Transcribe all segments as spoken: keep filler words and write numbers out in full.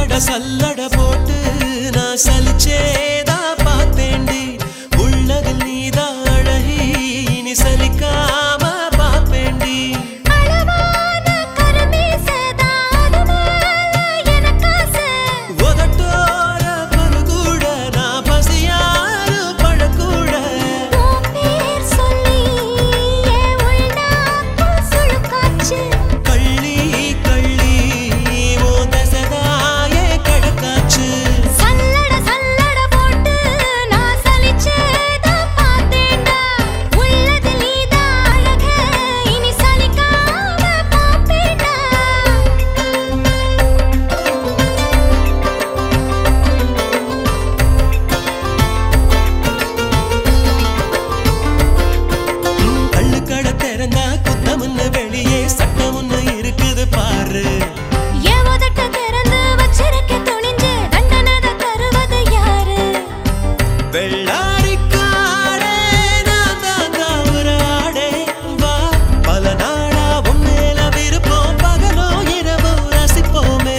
சல்லட சல்லட போட்டு நான் சலிச்சேதா பார்த்தேண்டி உள்ளதில் நீதான் அழகி இனி சலிக்காம பாப்பேண்டி உதட்டோர பருகூட நான் பசியாறு பழக்கூட கள்ளி கள்ளி ஓ தசதாயே கடக்காச்சு வெளியே சட்டம் ஒண்ணு இருக்குது பாரு வெள்ளாரிக்காடே நான் தான் காவராடே வா பல நாளா உன் மேல விருப்பம் பகலோ இரவோ ரசிப்போமே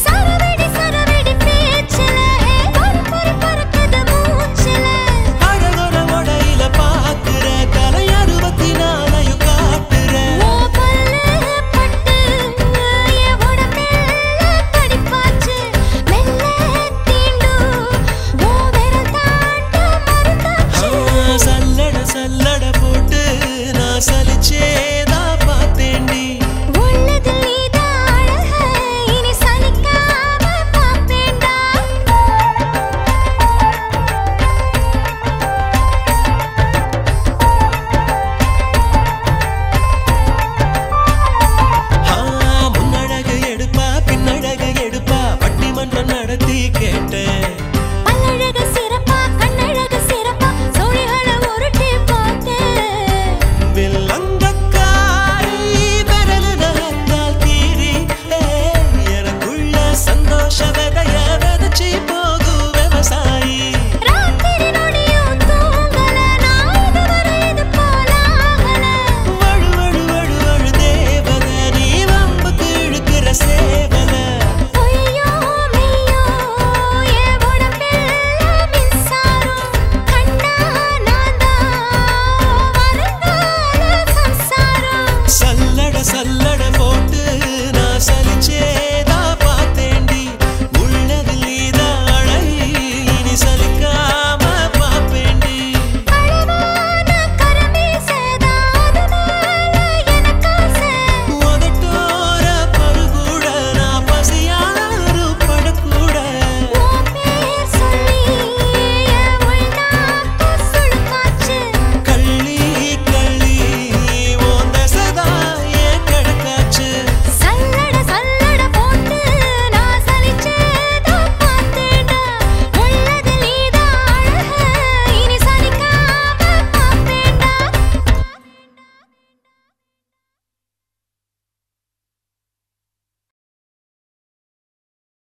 அழகொர உடையில பாக்குற கலை அறுபத்தி நாலையும் காட்டுற சல்லட சல்லட போட்டு நான் சலிச்சே